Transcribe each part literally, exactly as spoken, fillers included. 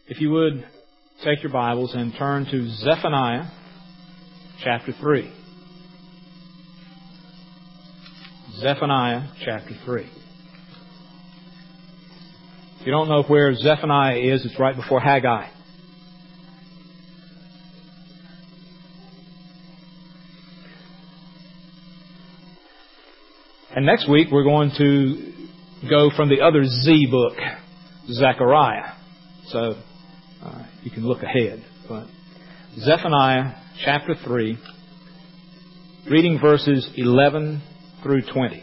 If you would, take your Bibles and turn to Zephaniah chapter three. Zephaniah chapter three. If you don't know where Zephaniah is, it's right before Haggai. And next week we're going to go from the other Z book, Zechariah. So uh, you can look ahead. But Zephaniah chapter three, reading verses eleven through twenty.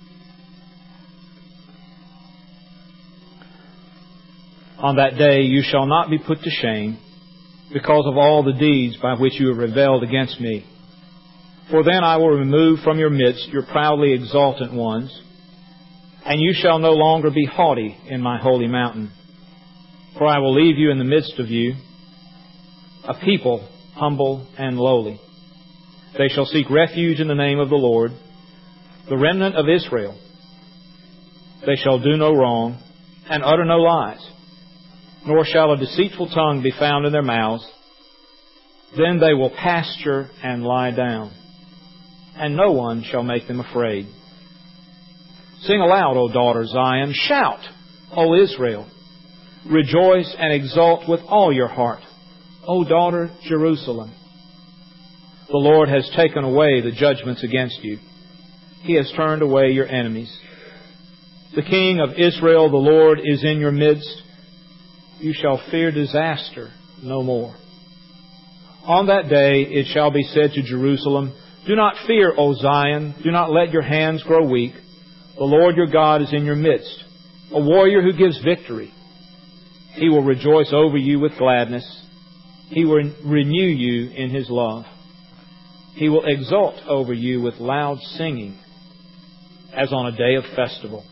On that day you shall not be put to shame because of all the deeds by which you have rebelled against me. For then I will remove from your midst your proudly exultant ones, and you shall no longer be haughty in my holy mountain. For I will leave you in the midst of you, a people humble and lowly. They shall seek refuge in the name of the Lord, the remnant of Israel. They shall do no wrong and utter no lies, nor shall a deceitful tongue be found in their mouths. Then they will pasture and lie down, and no one shall make them afraid. Sing aloud, O daughter Zion. Shout, O Israel. Rejoice and exult with all your heart, O daughter Jerusalem. The Lord has taken away the judgments against you. He has turned away your enemies. The King of Israel, the Lord, is in your midst. You shall fear disaster no more. On that day it shall be said to Jerusalem, do not fear, O Zion. Do not let your hands grow weak. The Lord your God is in your midst, a warrior who gives victory. He will rejoice over you with gladness. He will renew you in His love. He will exult over you with loud singing, as on a day of festival.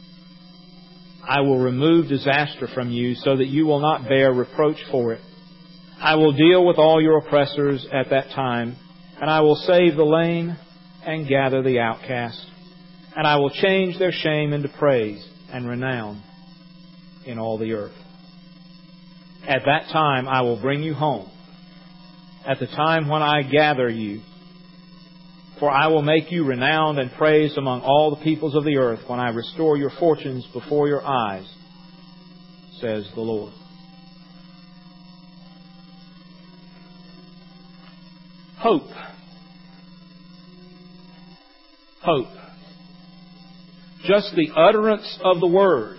I will remove disaster from you so that you will not bear reproach for it. I will deal with all your oppressors at that time, and I will save the lame and gather the outcast. And I will change their shame into praise and renown in all the earth. At that time I will bring you home, at the time when I gather you. For I will make you renowned and praised among all the peoples of the earth when I restore your fortunes before your eyes, says the Lord. Hope. Hope. Just the utterance of the Word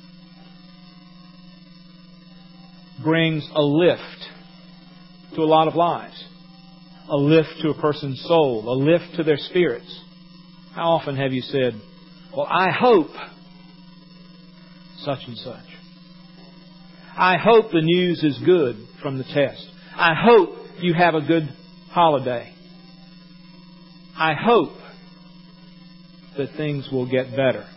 brings a lift to a lot of lives. A lift to a person's soul. A lift to their spirits. How often have you said, well, I hope such and such. I hope the news is good from the test. I hope you have a good holiday. I hope that things will get better.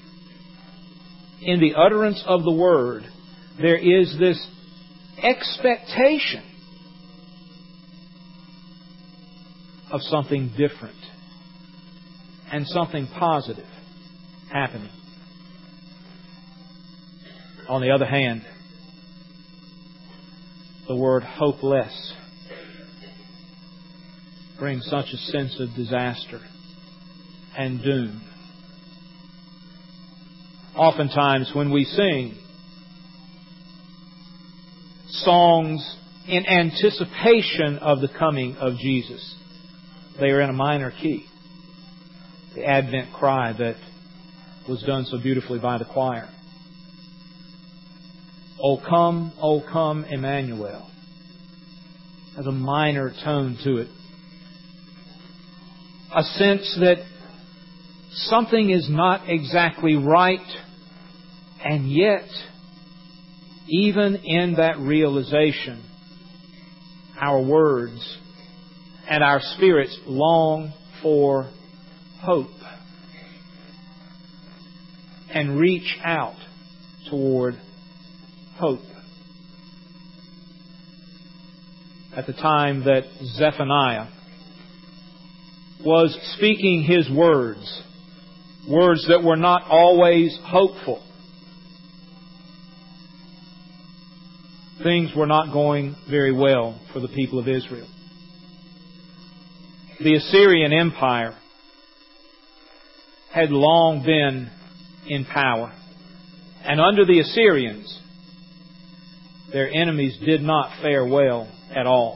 In the utterance of the Word, there is this expectation of something different and something positive happening. On the other hand, the word hopeless brings such a sense of disaster and doom. Oftentimes when we sing songs in anticipation of the coming of Jesus, they are in a minor key. The Advent cry that was done so beautifully by the choir. O come, O come, Emmanuel, has a minor tone to it. A sense that something is not exactly right, and yet, even in that realization, our words and our spirits long for hope and reach out toward hope. At the time that Zephaniah was speaking his words, words that were not always hopeful, things were not going very well for the people of Israel. The Assyrian Empire had long been in power. And under the Assyrians, their enemies did not fare well at all.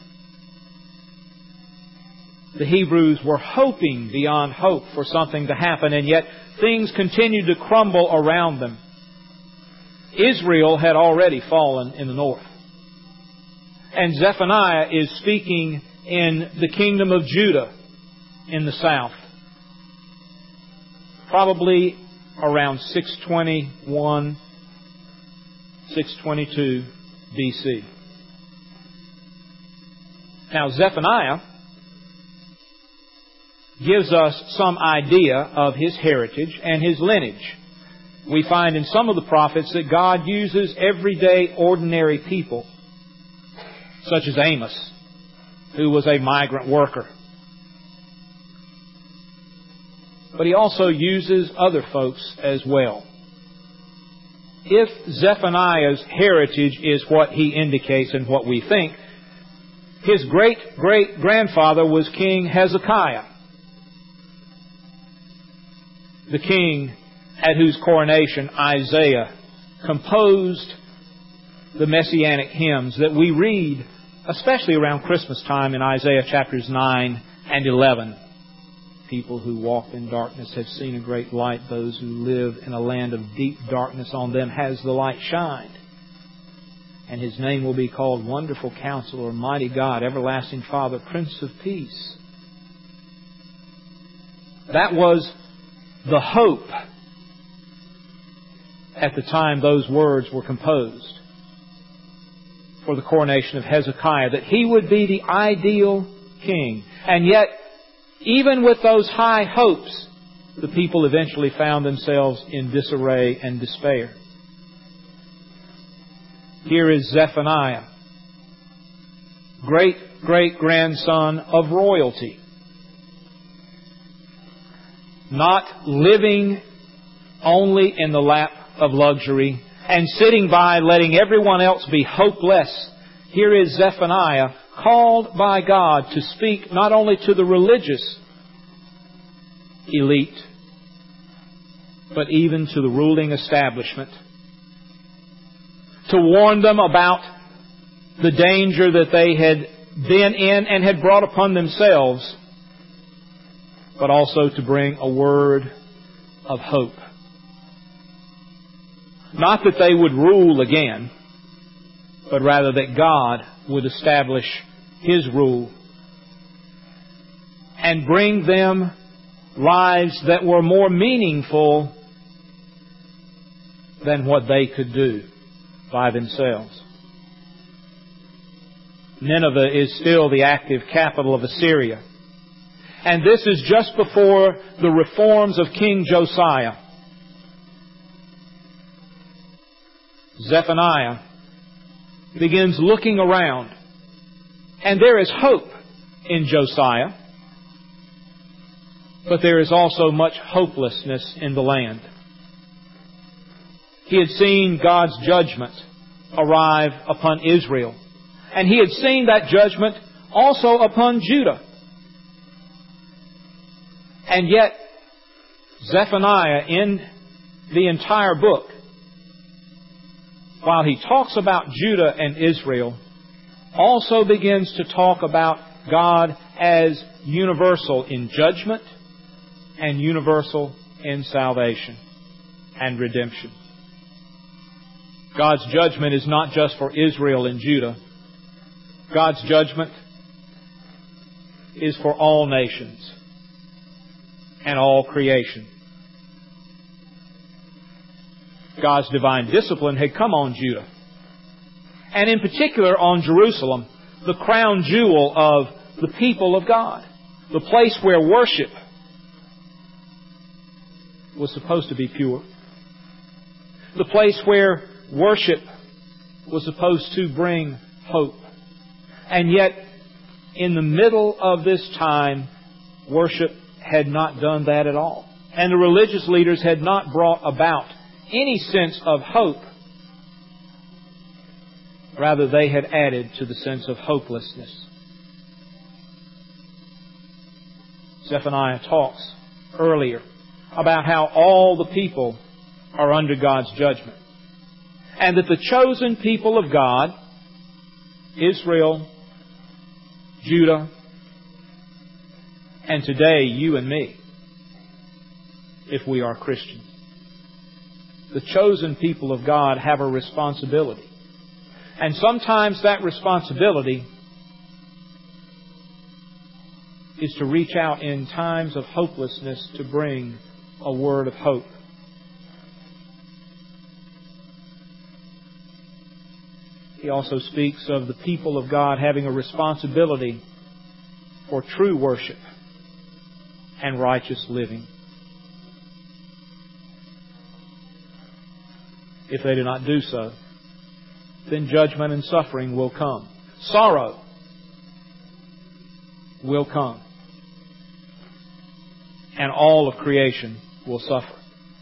The Hebrews were hoping beyond hope for something to happen, and yet things continued to crumble around them. Israel had already fallen in the north. And Zephaniah is speaking in the kingdom of Judah in the south. Probably around six twenty-one, six twenty-two B C. Now Zephaniah gives us some idea of his heritage and his lineage. We find in some of the prophets that God uses everyday, ordinary people, such as Amos, who was a migrant worker. But He also uses other folks as well. If Zephaniah's heritage is what he indicates and what we think, his great-great-grandfather was King Hezekiah, the king at whose coronation Isaiah composed the messianic hymns that we read, especially around Christmas time in Isaiah chapters nine and eleven. People who walk in darkness have seen a great light. Those who live in a land of deep darkness, on them has the light shined. And His name will be called Wonderful Counselor, Mighty God, Everlasting Father, Prince of Peace. That was the hope at the time those words were composed for the coronation of Hezekiah, that he would be the ideal king. And yet, even with those high hopes, the people eventually found themselves in disarray and despair. Here is Zephaniah, great-great-grandson of royalty, not living only in the lap of luxury and sitting by letting everyone else be hopeless. Here is Zephaniah, called by God to speak not only to the religious elite, but even to the ruling establishment, to warn them about the danger that they had been in and had brought upon themselves, but also to bring a word of hope. Not that they would rule again, but rather that God would establish His rule and bring them lives that were more meaningful than what they could do by themselves. Nineveh is still the active capital of Assyria. And this is just before the reforms of King Josiah. Zephaniah begins looking around. And there is hope in Josiah. But there is also much hopelessness in the land. He had seen God's judgment arrive upon Israel. And he had seen that judgment also upon Judah. And yet, Zephaniah, in the entire book, while he talks about Judah and Israel, also begins to talk about God as universal in judgment and universal in salvation and redemption. God's judgment is not just for Israel and Judah. God's judgment is for all nations and all creation. God's divine discipline had come on Judah, and in particular on Jerusalem, the crown jewel of the people of God, the place where worship was supposed to be pure, the place where worship was supposed to bring hope. And yet, in the middle of this time, worship had not done that at all. And the religious leaders had not brought about any sense of hope. Rather, they had added to the sense of hopelessness. Zephaniah talks earlier about how all the people are under God's judgment, and that the chosen people of God, Israel, Judah, and today you and me, if we are Christians, the chosen people of God have a responsibility. And sometimes that responsibility is to reach out in times of hopelessness to bring a word of hope. He also speaks of the people of God having a responsibility for true worship and righteous living. If they do not do so, then judgment and suffering will come. Sorrow will come. And all of creation will suffer.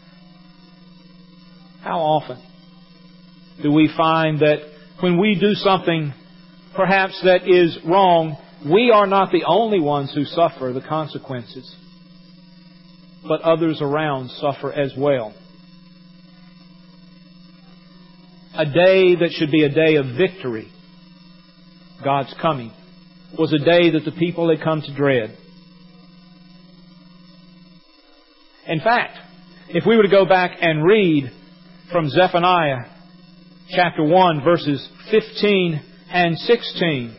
How often do we find that when we do something perhaps that is wrong, we are not the only ones who suffer the consequences, but others around suffer as well. A day that should be a day of victory, God's coming, was a day that the people had come to dread. In fact, if we were to go back and read from Zephaniah chapter one, verses fifteen and sixteen,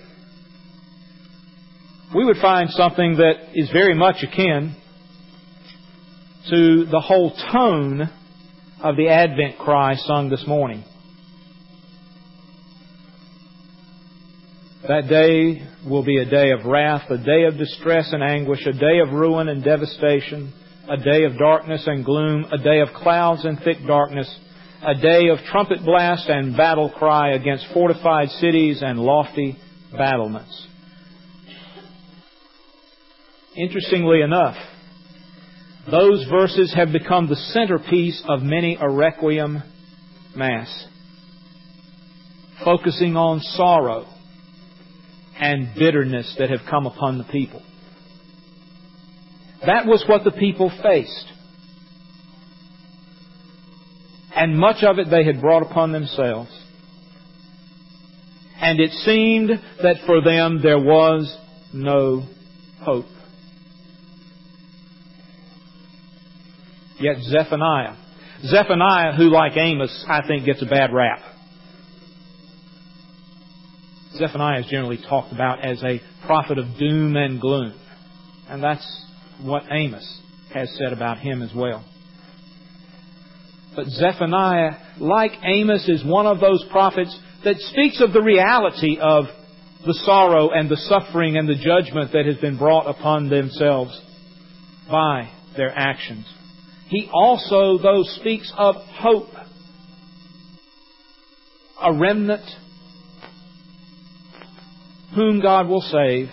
we would find something that is very much akin to the whole tone of the Advent cry sung this morning. That day will be a day of wrath, a day of distress and anguish, a day of ruin and devastation, a day of darkness and gloom, a day of clouds and thick darkness, a day of trumpet blast and battle cry against fortified cities and lofty battlements. Interestingly enough, those verses have become the centerpiece of many a requiem mass, focusing on sorrow and bitterness that have come upon the people. That was what the people faced. And much of it they had brought upon themselves. And it seemed that for them there was no hope. Yet Zephaniah, Zephaniah, who like Amos, I think gets a bad rap. Zephaniah is generally talked about as a prophet of doom and gloom. And that's what Amos has said about him as well. But Zephaniah, like Amos, is one of those prophets that speaks of the reality of the sorrow and the suffering and the judgment that has been brought upon themselves by their actions. He also, though, speaks of hope. A remnant whom God will save,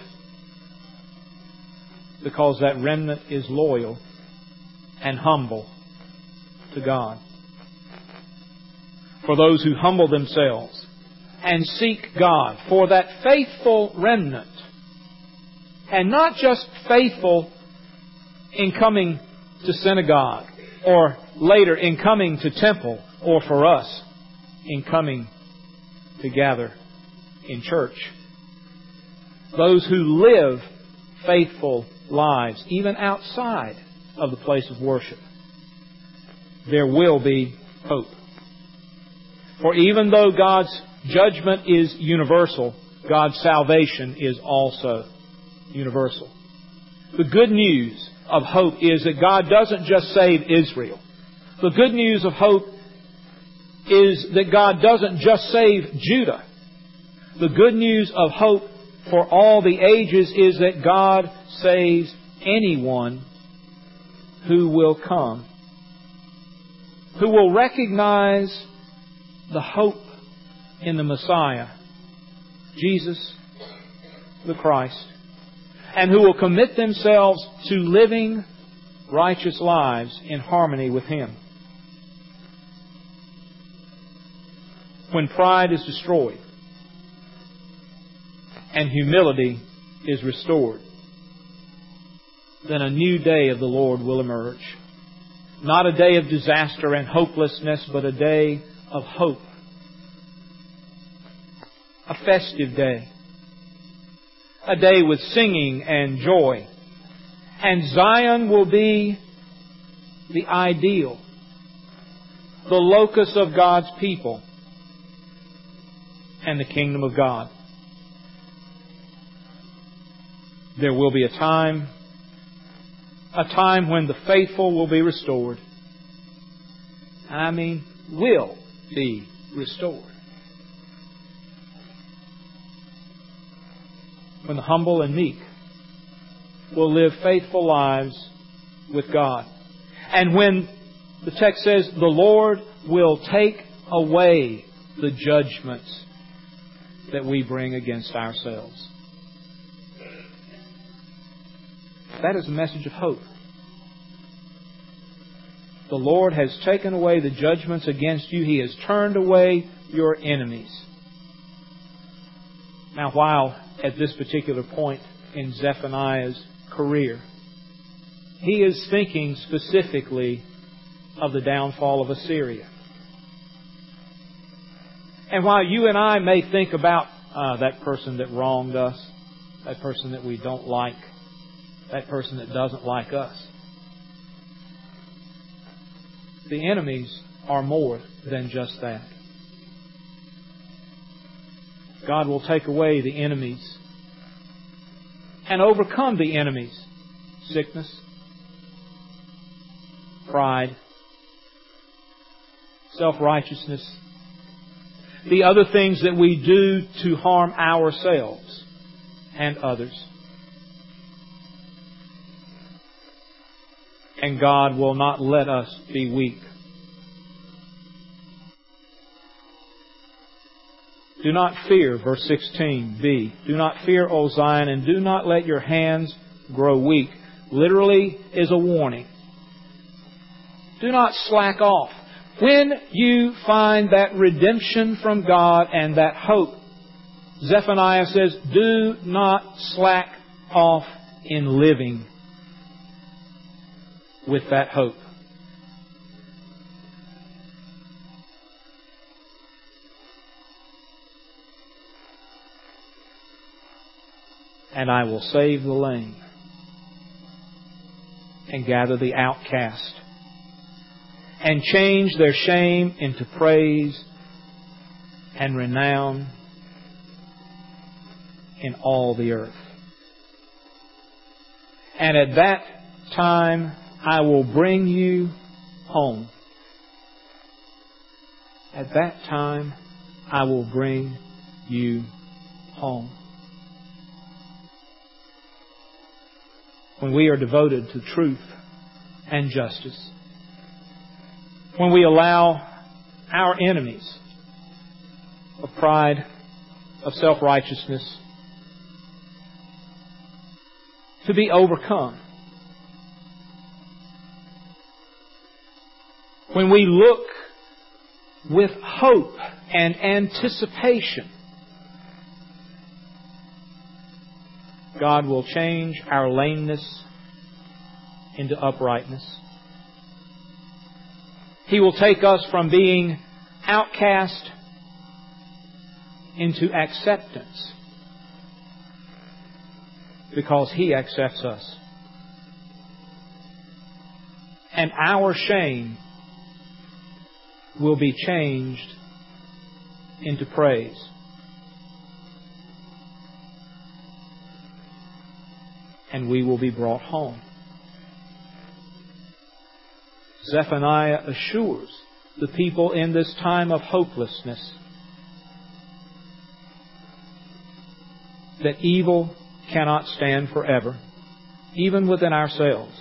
because that remnant is loyal and humble to God. For those who humble themselves and seek God, for that faithful remnant, and not just faithful in coming to synagogue, or later in coming to temple, or for us in coming to gather in church. Those who live faithful lives, even outside of the place of worship, there will be hope. For even though God's judgment is universal, God's salvation is also universal. The good news of hope is that God doesn't just save Israel. The good news of hope is that God doesn't just save Judah. The good news of hope for all the ages is that God saves anyone who will come, who will recognize the hope in the Messiah, Jesus the Christ, and who will commit themselves to living righteous lives in harmony with Him. When pride is destroyed, and humility is restored, then a new day of the Lord will emerge. Not a day of disaster and hopelessness, but a day of hope. A festive day. A day with singing and joy. And Zion will be the ideal, the locus of God's people and the kingdom of God. There will be a time, a time when the faithful will be restored. And I mean, will be restored. When the humble and meek will live faithful lives with God. And when the text says the Lord will take away the judgments that we bring against ourselves. That is a message of hope. The Lord has taken away the judgments against you. He has turned away your enemies. Now, while at this particular point in Zephaniah's career, he is thinking specifically of the downfall of Assyria. And while you and I may think about uh, that person that wronged us, that person that we don't like, that person that doesn't like us, the enemies are more than just that. God will take away the enemies and overcome the enemies. Sickness, pride, self-righteousness, the other things that we do to harm ourselves and others. And God will not let us be weak. Do not fear, verse sixteen b. Do not fear, O Zion, and do not let your hands grow weak. Literally is a warning. Do not slack off. When you find that redemption from God and that hope, Zephaniah says, do not slack off in living with that hope. And I will save the lame and gather the outcast and change their shame into praise and renown in all the earth. And at that time I will bring you home. At that time I will bring you home. When we are devoted to truth and justice, when we allow our enemies of pride, of self-righteousness, to be overcome, when we look with hope and anticipation, God will change our lameness into uprightness. He will take us from being outcast into acceptance, because He accepts us. And our shame will be changed into praise. And we will be brought home. Zephaniah assures the people in this time of hopelessness that evil cannot stand forever, even within ourselves,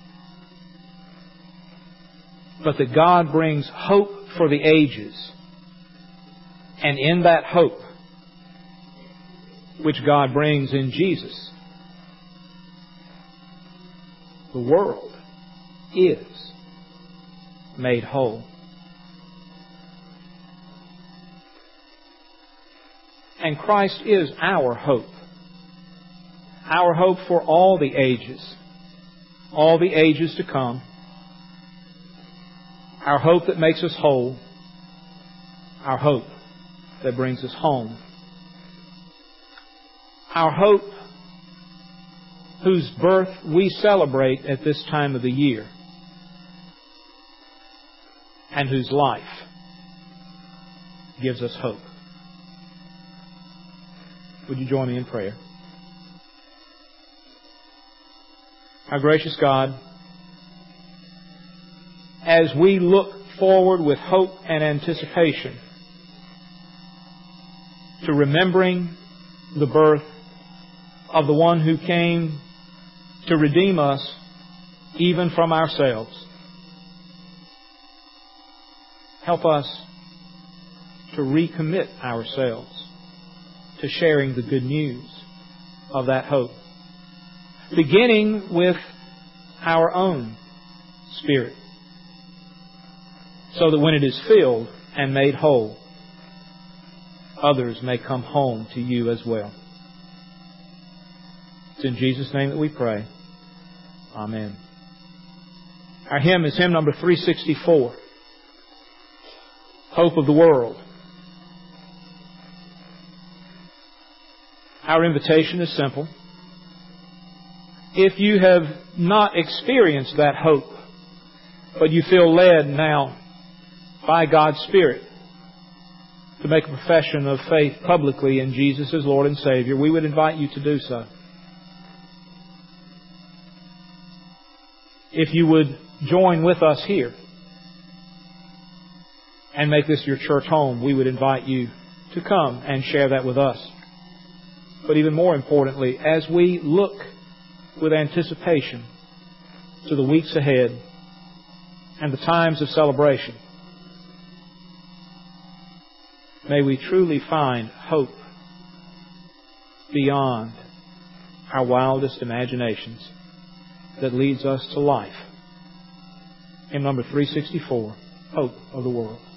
but that God brings hope for the ages, and in that hope, which God brings in Jesus, the world is made whole. And Christ is our hope our hope for all the ages, all the ages to come, our hope that makes us whole, our hope that brings us home, our hope whose birth we celebrate at this time of the year, and whose life gives us hope. Would you join me in prayer? Our gracious God, as we look forward with hope and anticipation to remembering the birth of the one who came to redeem us even from ourselves, help us to recommit ourselves to sharing the good news of that hope, beginning with our own spirit, so that when it is filled and made whole, others may come home to you as well. It's in Jesus' name that we pray. Amen. Our hymn is hymn number three sixty-four, Hope of the World. Our invitation is simple. If you have not experienced that hope, but you feel led now by God's Spirit to make a profession of faith publicly in Jesus as Lord and Savior, we would invite you to do so. If you would join with us here and make this your church home, we would invite you to come and share that with us. But even more importantly, as we look with anticipation to the weeks ahead and the times of celebration, may we truly find hope beyond our wildest imaginations that leads us to life. Hymn number three sixty-four, Hope of the World.